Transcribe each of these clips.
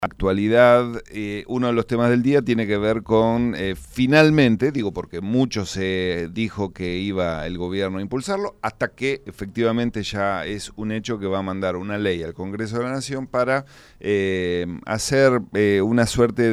actualidad, uno de los temas del día tiene que ver con, finalmente, digo porque mucho se dijo que iba el gobierno a impulsarlo, hasta que efectivamente ya es un hecho que va a mandar una ley al Congreso de la Nación para hacer una suerte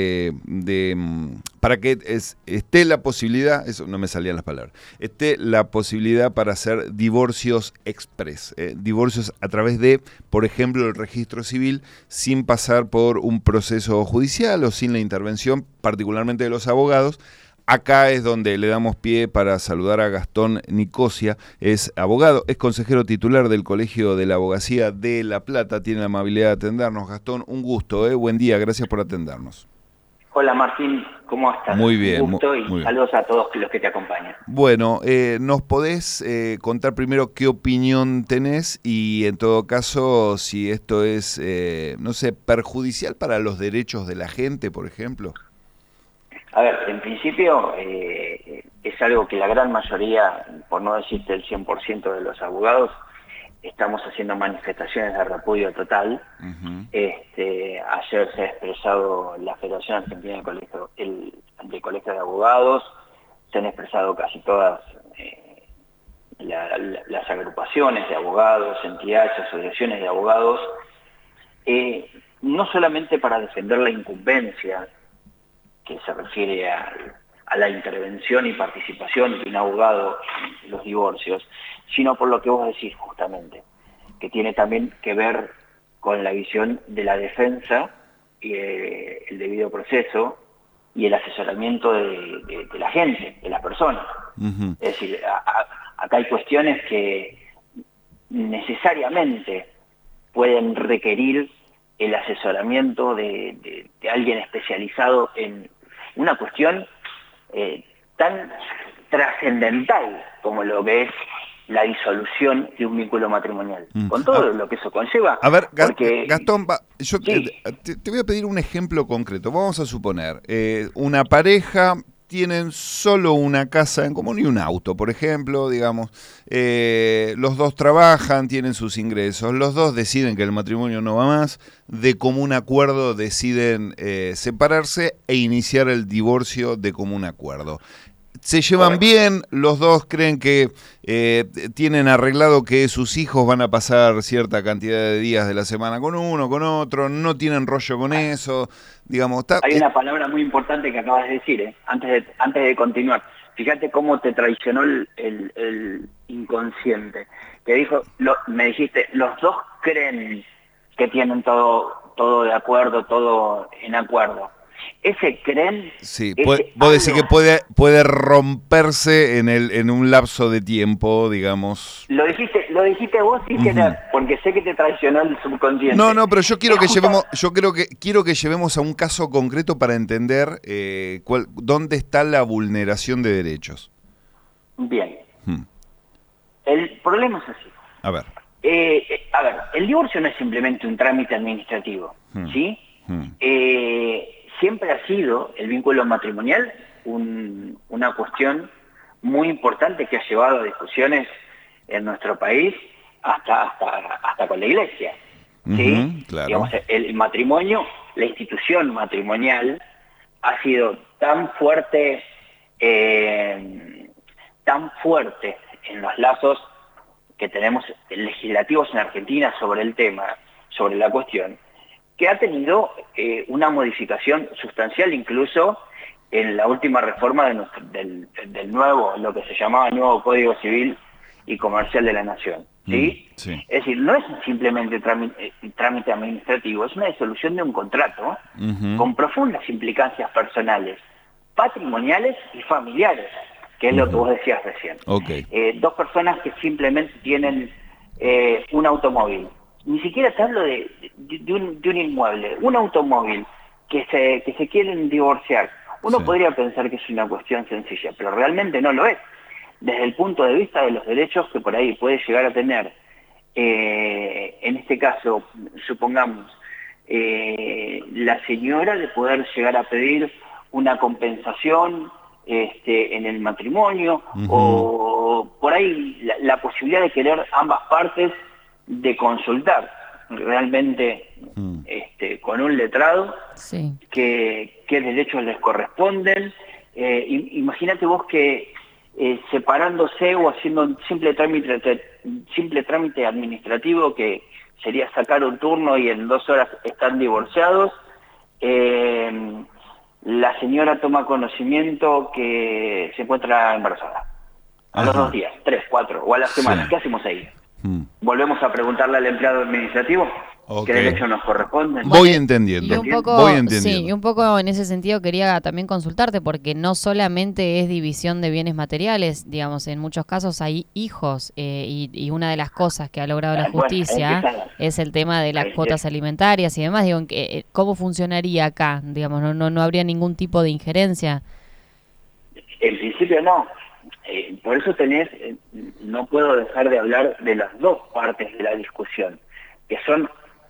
para que esté la posibilidad, eso no me salían las palabras, esté la posibilidad para hacer divorcios express, divorcios a través de, por ejemplo, el registro civil, sin pasar por un proceso judicial o sin la intervención particularmente de los abogados. Acá es donde le damos pie para saludar a Gastón Nicosia, es abogado, es consejero titular del Colegio de la Abogacía de La Plata, tiene la amabilidad de atendernos. Gastón, un gusto, buen día, gracias por atendernos. Hola Martín, ¿cómo estás? Muy bien. Un gusto y muy saludos a todos los que te acompañan. Bueno, ¿nos podés contar primero qué opinión tenés y en todo caso si esto es, no sé, perjudicial para los derechos de la gente, por ejemplo? A ver, en principio es algo que la gran mayoría, por no decirte el 100% de los abogados, estamos haciendo manifestaciones de repudio total. Ayer se ha expresado la Federación Argentina de Colegios de Abogados, se han expresado casi todas las agrupaciones de abogados, entidades, asociaciones de abogados, no solamente para defender la incumbencia, que se refiere a la intervención y participación de un abogado en los divorcios, sino por lo que vos decís justamente, que tiene también que ver con la visión de la defensa y el debido proceso y el asesoramiento de la gente, de las personas. Es decir, acá hay cuestiones que necesariamente pueden requerir el asesoramiento de alguien especializado en una cuestión tan trascendental como lo que es la disolución de un vínculo matrimonial, con todo lo que eso conlleva. A ver, porque, Gastón, yo sí. te voy a pedir un ejemplo concreto. Vamos a suponer, una pareja tienen solo una casa en común y un auto, por ejemplo, digamos, los dos trabajan, tienen sus ingresos, los dos deciden que el matrimonio no va más, de común acuerdo deciden separarse e iniciar el divorcio de común acuerdo. Se llevan bien, los dos creen que tienen arreglado que sus hijos van a pasar cierta cantidad de días de la semana con uno, con otro, no tienen rollo con eso, digamos. Hay una palabra muy importante que acabas de decir, antes de continuar. Fíjate cómo te traicionó el inconsciente. Que dijo, me dijiste, los dos creen que tienen todo de acuerdo, todo en acuerdo. Ese creen... Sí, vos decís que puede romperse en un lapso de tiempo, digamos. Lo dijiste vos sin querer, porque sé que te traicionó el subconsciente. No, pero yo quiero quiero que llevemos a un caso concreto para entender dónde está la vulneración de derechos. Bien. El problema es así. A ver, el divorcio no es simplemente un trámite administrativo, ¿sí? Siempre ha sido el vínculo matrimonial una cuestión muy importante que ha llevado a discusiones en nuestro país hasta con la Iglesia. ¿Sí? Claro. Digamos, el matrimonio, la institución matrimonial ha sido tan fuerte en los lazos que tenemos legislativos en Argentina sobre el tema, sobre la cuestión, que ha tenido una modificación sustancial incluso en la última reforma del nuevo, lo que se llamaba nuevo Código Civil y Comercial de la Nación. ¿Sí? Sí. Es decir, no es simplemente trámite administrativo, es una disolución de un contrato con profundas implicancias personales, patrimoniales y familiares, que es lo que vos decías recién. Dos personas que simplemente tienen un automóvil. Ni siquiera te hablo de un inmueble, un automóvil que se quieren divorciar. Uno podría pensar que es una cuestión sencilla, pero realmente no lo es. Desde el punto de vista de los derechos que por ahí puede llegar a tener, en este caso, supongamos, la señora de poder llegar a pedir una compensación en el matrimonio, o por ahí la posibilidad de querer ambas partes de consultar realmente con un letrado, sí, qué derechos les corresponden. Imagínate vos que separándose o haciendo un simple trámite administrativo, que sería sacar un turno y en 2 horas están divorciados, la señora toma conocimiento que se encuentra embarazada. A los 2 días, 3, 4 o a la semana. Sí. ¿Qué hacemos ahí? ¿Volvemos a preguntarle al empleado administrativo qué derechos nos corresponden? Voy entendiendo. Y un poco, Voy entendiendo. sí, y un poco en ese sentido quería también consultarte, porque no solamente es división de bienes materiales, digamos, en muchos casos hay hijos, y una de las cosas que ha logrado la justicia es el tema de las cuotas alimentarias y demás. Digo, ¿cómo funcionaría acá? Digamos, no habría ningún tipo de injerencia. En principio no. Por eso no puedo dejar de hablar de las dos partes de la discusión, que son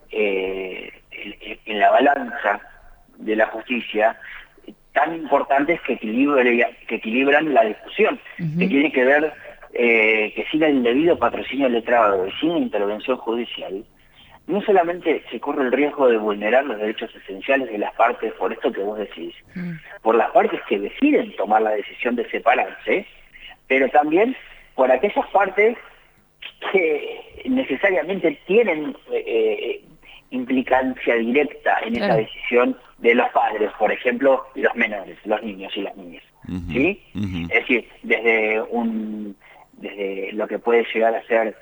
en la balanza de la justicia tan importantes que equilibran la discusión, que tiene que ver que sin el debido patrocinio letrado y sin intervención judicial, no solamente se corre el riesgo de vulnerar los derechos esenciales de las partes, por esto que vos decís, por las partes que deciden tomar la decisión de separarse, pero también por aquellas partes que necesariamente tienen implicancia directa en esa decisión de los padres, por ejemplo, los menores, los niños y las niñas. ¿Sí? Es decir, desde lo que puede llegar a ser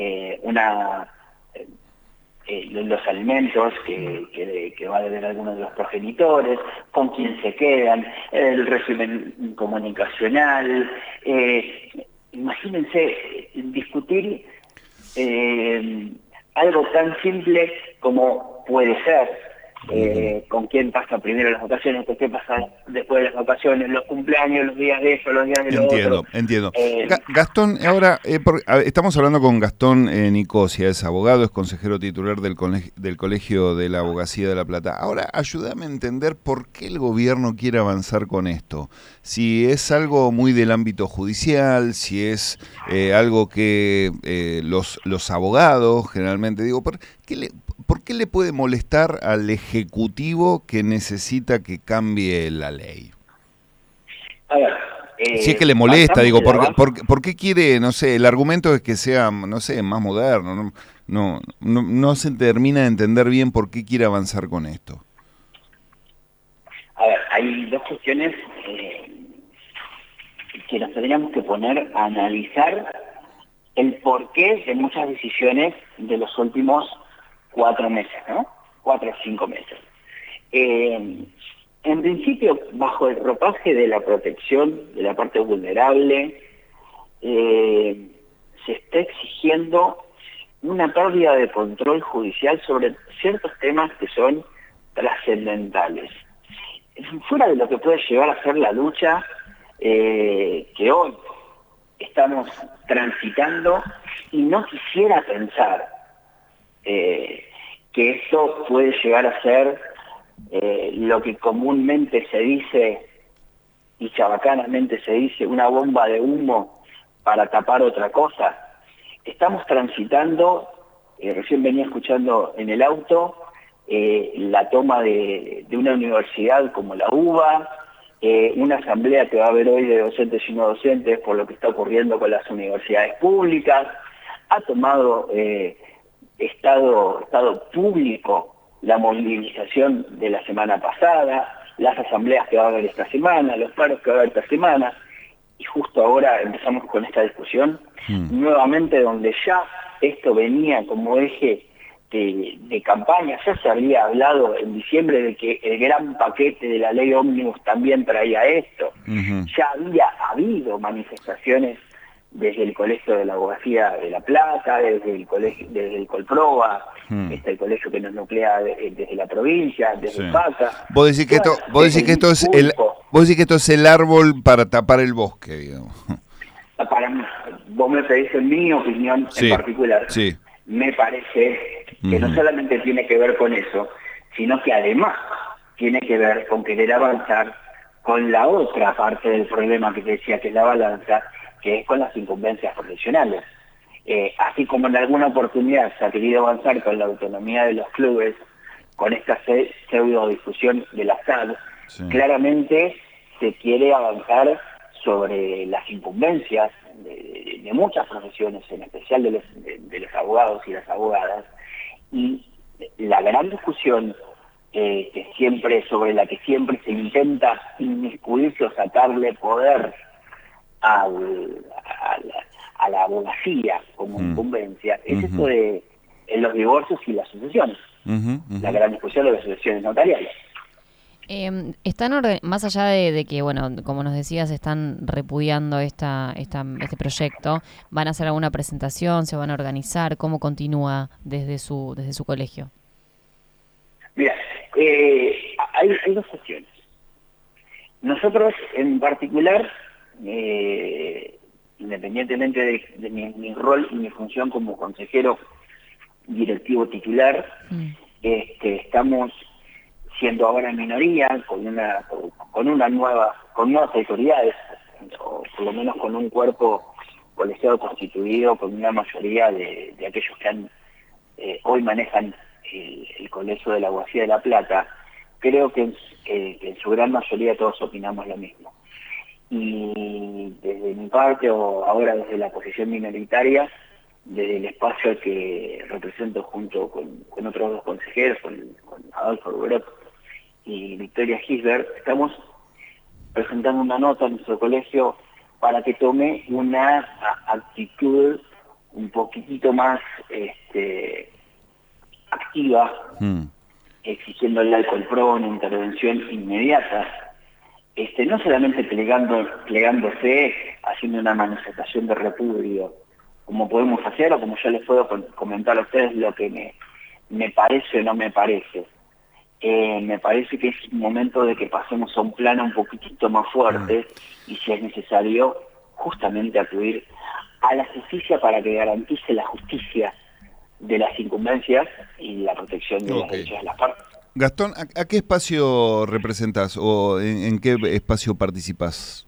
los alimentos que va a deber alguno de los progenitores, con quién se quedan, el régimen comunicacional. Imagínense discutir algo tan simple como puede ser con quién pasa primero las vacaciones, con qué pasa después de las vacaciones, los cumpleaños, los días de eso, los días de lo otro. Entiendo. Gastón, ahora estamos hablando con Gastón Nicosia, es abogado, es consejero titular del Colegio de la Abogacía de La Plata. Ahora, ayúdame a entender por qué el gobierno quiere avanzar con esto. Si es algo muy del ámbito judicial, si es algo que los abogados generalmente, digo, ¿por qué le puede molestar al Ejecutivo que necesita que cambie la ley? A ver, si es que le molesta, digo, ¿por qué quiere, no sé, el argumento es que sea, no sé, más moderno, no se termina de entender bien por qué quiere avanzar con esto? A ver, hay dos cuestiones que nos tendríamos que poner a analizar el porqué de muchas decisiones de los últimos 4 meses, ¿no? 4 o 5 meses. En principio, bajo el ropaje de la protección de la parte vulnerable, se está exigiendo una pérdida de control judicial sobre ciertos temas que son trascendentales. Fuera de lo que puede llegar a ser la lucha que hoy estamos transitando, y no quisiera pensar que eso puede llegar a ser lo que comúnmente se dice y chabacanamente se dice una bomba de humo para tapar otra cosa. Estamos transitando, recién venía escuchando en el auto, la toma de una universidad como la UBA, una asamblea que va a haber hoy de docentes y no docentes por lo que está ocurriendo con las universidades públicas. Ha tomado estado público la movilización de la semana pasada, las asambleas que va a haber esta semana, los paros que va a haber esta semana, y justo ahora empezamos con esta discusión, nuevamente donde ya esto venía como eje de campaña. Ya se había hablado en diciembre de que el gran paquete de la ley ómnibus también traía esto. Ya había habido manifestaciones desde el Colegio de la Abogacía de La Plata, desde el Colproba, el colegio que nos nuclea desde la provincia, desde PACA. Vos decís que esto es el árbol para tapar el bosque, digamos. Para mí, vos me pedís en mi opinión en particular. Sí. Me parece que no solamente tiene que ver con eso, sino que además tiene que ver con querer avanzar con la otra parte del problema que te decía, que es la balanza, que es con las incumbencias profesionales. Así como en alguna oportunidad se ha querido avanzar con la autonomía de los clubes con esta pseudo difusión de la SAD, claramente se quiere avanzar sobre las incumbencias de muchas profesiones, en especial de los abogados y las abogadas, y la gran discusión sobre la que siempre se intenta inmiscuirse o sacarle poder a la abogacía como incumbencia, es esto de los divorcios y las sucesiones, la gran discusión de las sucesiones notariales. Más allá de que, bueno, como nos decías, están repudiando este proyecto, ¿van a hacer alguna presentación? ¿Se van a organizar? ¿Cómo continúa desde su colegio? Mira, hay dos cuestiones. Nosotros, en particular, independientemente de mi rol y mi función como consejero directivo titular, estamos siendo ahora minoría, con nuevas autoridades, o por lo menos con un cuerpo colegiado constituido, con una mayoría de aquellos que hoy manejan el Colegio de la Abogacía de La Plata. Creo que en su gran mayoría todos opinamos lo mismo. Y desde mi parte, o ahora desde la posición minoritaria, desde el espacio que represento junto con otros dos consejeros, con Adolfo Ruberot y Victoria Gisbert, estamos presentando una nota en nuestro colegio para que tome una actitud un poquitito más activa, exigiéndole al Colpro una intervención inmediata, no solamente plegándose, haciendo una manifestación de repudio, como podemos hacer, o como yo les puedo comentar a ustedes lo que me parece o no me parece. Me parece que es un momento de que pasemos a un plano un poquitito más fuerte, y si es necesario, justamente acudir a la justicia para que garantice la justicia de las incumbencias y la protección de los derechos de las partes. Gastón, ¿a qué espacio representas o en qué espacio participas?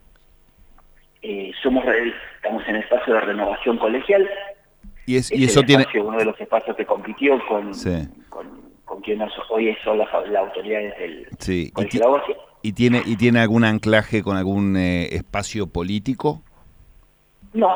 Estamos en el espacio de renovación colegial. Y eso tiene uno de los espacios que compitió con quienes hoy son las autoridades del Colegio de la Abogacía. ¿Y tiene algún anclaje con algún espacio político? No.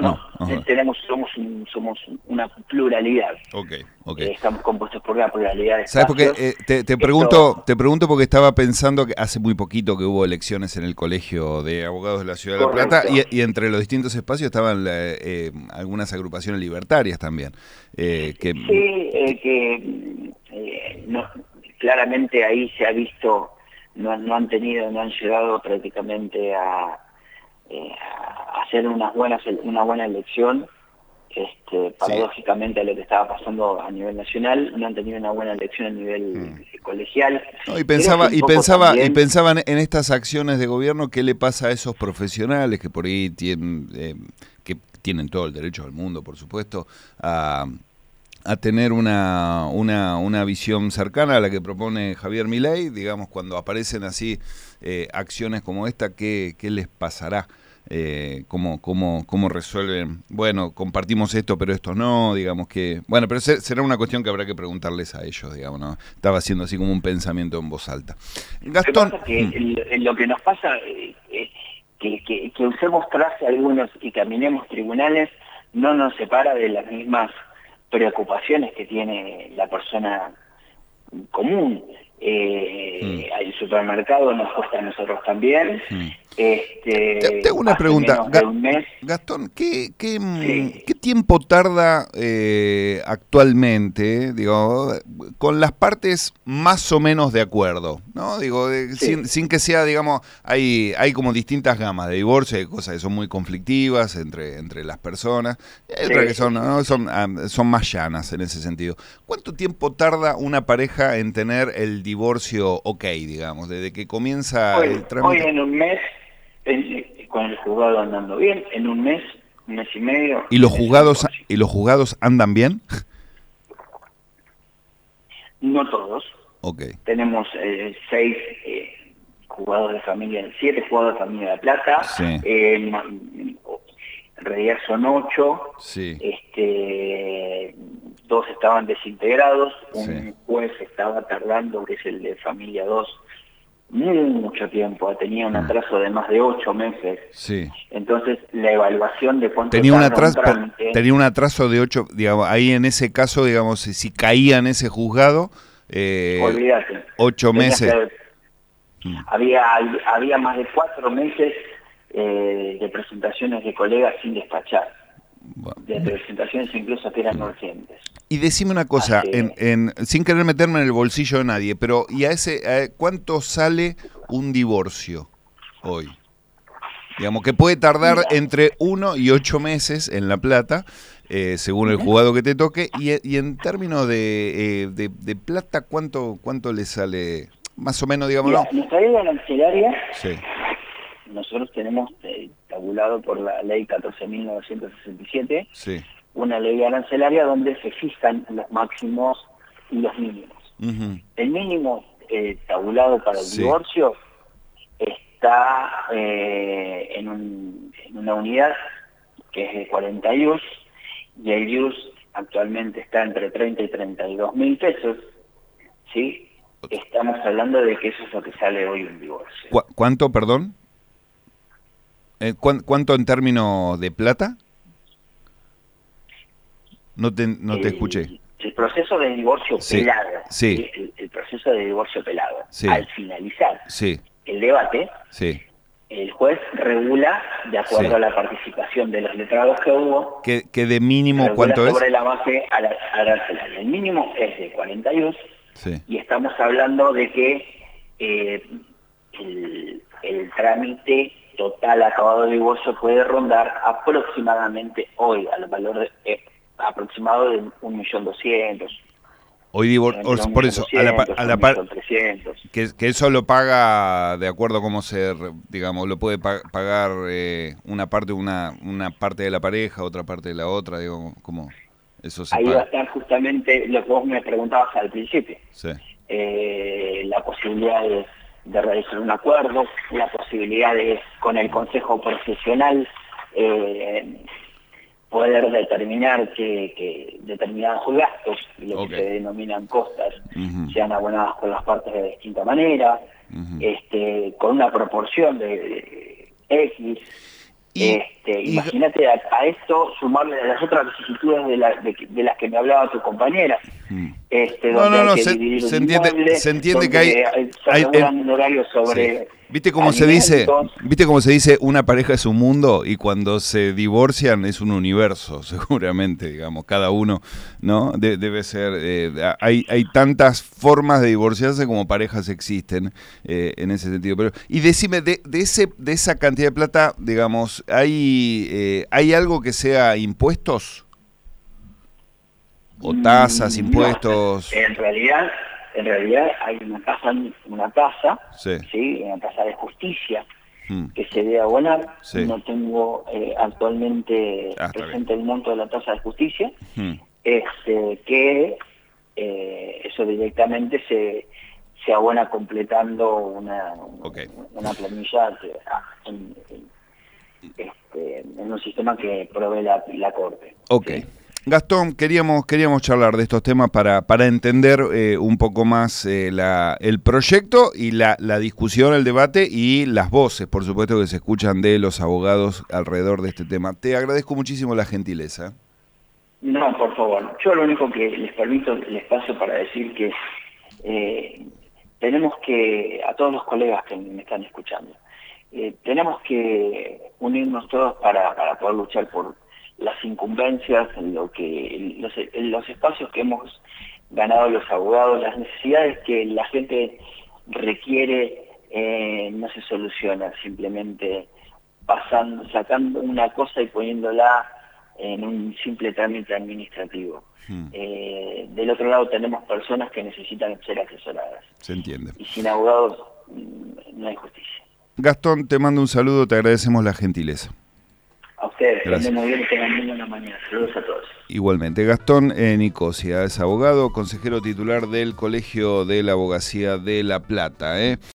Somos una pluralidad. Okay. Estamos compuestos por una pluralidad de ¿Sabes espacios. por qué? Te pregunto porque estaba pensando que hace muy poquito que hubo elecciones en el Colegio de Abogados de la Ciudad de La Plata, y entre los distintos espacios estaban algunas agrupaciones libertarias también. Claramente ahí se ha visto, no han llegado prácticamente a hacer una buena elección, paradójicamente a lo que estaba pasando a nivel nacional. No han tenido una buena elección a nivel colegial. No, y pensaban en estas acciones de gobierno, ¿qué le pasa a esos profesionales que por ahí que tienen todo el derecho del mundo, por supuesto, a tener una visión cercana a la que propone Javier Milei? Digamos, cuando aparecen así acciones como esta, ¿qué les pasará? ¿Cómo resuelven? Bueno, compartimos esto, pero esto no, digamos que... Bueno, pero será una cuestión que habrá que preguntarles a ellos, digamos, ¿no? Estaba haciendo así como un pensamiento en voz alta. Gastón... Lo que nos pasa que usemos traje algunos y caminemos tribunales no nos separa de las mismas preocupaciones que tiene la persona común. El supermercado nos cuesta a nosotros también. Te hago una pregunta, Gastón, ¿qué tiempo tarda actualmente, digo, con las partes más o menos de acuerdo, ¿no? Digo, sin que sea, digamos, hay como distintas gamas de divorcio, hay cosas que son muy conflictivas entre las personas, y hay otras que son más llanas en ese sentido. ¿Cuánto tiempo tarda una pareja en tener el divorcio digamos, desde que comienza el trámite? Hoy en un mes, con el juzgado andando bien, en un mes y medio. ¿Y los juzgados andan bien? No todos. Tenemos 7 juzgados de familia de La Plata. En realidad son 8. 2 estaban desintegrados, un Sí. juez estaba tardando, que es el de familia 2, mucho tiempo, tenía un atraso de más de 8 meses. Sí. Entonces, la evaluación de cuánto Tenía un tarda atraso, trámite, tenía un atraso de 8, digamos, ahí en ese caso, digamos, si caía en ese juzgado, olvídate. 8 Tenías meses. que- había más de 4 meses de presentaciones de colegas sin despachar, Bueno. de presentaciones incluso que eran urgentes. Y decime una cosa, Así- sin querer meterme en el bolsillo de nadie, pero ¿y cuánto sale un divorcio hoy? Digamos que puede tardar Mira. entre 1 y 8 meses en La Plata, según el juzgado que te toque, y en términos de plata, ¿cuánto le sale? Más o menos, digámoslo. Mira, nuestra ley arancelaria, Sí, nosotros tenemos tabulado por la ley 14.967, sí. una ley arancelaria donde se fijan los máximos y los mínimos. Ujú. El mínimo tabulado para el Sí. divorcio está en una unidad que es de 40 IUS, y el IUS actualmente está entre 30 y 32.000 pesos, ¿sí? Estamos hablando de que eso es lo que sale hoy un divorcio. ¿Cuánto, perdón? ¿Cuánto en términos de plata? No te escuché. El proceso de divorcio Sí, pelado, sí. el proceso de divorcio pelado, Sí. al finalizar Sí, el debate, sí. el juez regula, de acuerdo Sí. a la participación de los letrados que hubo, ¿Que de mínimo regula cuánto es? sobre la base arancelaria. El mínimo es de 40 euros, Sí. y estamos hablando de que el trámite total acabado de divorcio puede rondar aproximadamente hoy al valor aproximado de 1.200.000. Hoy por eso, a la par, 1.300.000. que eso lo paga de acuerdo a cómo digamos, lo puede pagar una parte de la pareja, otra parte de la otra, digo, como eso se Ahí paga. va a estar justamente lo que vos me preguntabas al principio. Sí. La posibilidad de realizar un acuerdo, la posibilidad de, con el consejo profesional, poder determinar que determinados gastos, lo Ok. que se denominan costas, Ujú. sean abonadas por las partes de distinta manera, Ujú. con una proporción de X. Y- Imagínate a esto sumarle a las otras vicisitudes de las que me hablaba tu compañera. Donde hay que dividir un inmueble, se entiende que donde se regulan en horarios sobre sí. ¿Viste cómo se dice? alimentos. ¿Viste cómo se dice una pareja es un mundo y cuando se divorcian es un universo, seguramente, digamos, cada uno, ¿no? Debe ser, hay tantas formas de divorciarse como parejas existen en ese sentido. Pero, y decime, de esa cantidad de plata, digamos, ¿hay algo que sea impuestos? ¿O tasas, impuestos? No, en realidad hay una tasa, Sí. ¿sí? Una tasa de justicia Mm. que se debe abonar. Sí. No tengo actualmente Está presente el monto de la tasa de justicia, Mm. que eso directamente se abona completando una planilla en un sistema que provee la Corte. Ok. ¿Sí? Gastón, queríamos charlar de estos temas para entender un poco más el proyecto y la discusión, el debate y las voces, por supuesto, que se escuchan de los abogados alrededor de este tema. Te agradezco muchísimo la gentileza. No, por favor. Yo lo único que les permito el espacio para decir que tenemos que, a todos los colegas que me están escuchando, tenemos que unirnos todos para poder luchar por las incumbencias, los espacios que hemos ganado los abogados, las necesidades que la gente requiere, no se soluciona simplemente sacando una cosa y poniéndola en un simple trámite administrativo. Del otro lado tenemos personas que necesitan ser asesoradas. Se entiende. Y sin abogados no hay justicia. Gastón, te mando un saludo, te agradecemos la gentileza. A ustedes, que Gracias. anden muy bien y tengan muy buena mañana. Saludos a todos. Igualmente, Gastón Nicosia es abogado, consejero titular del Colegio de la Abogacía de La Plata.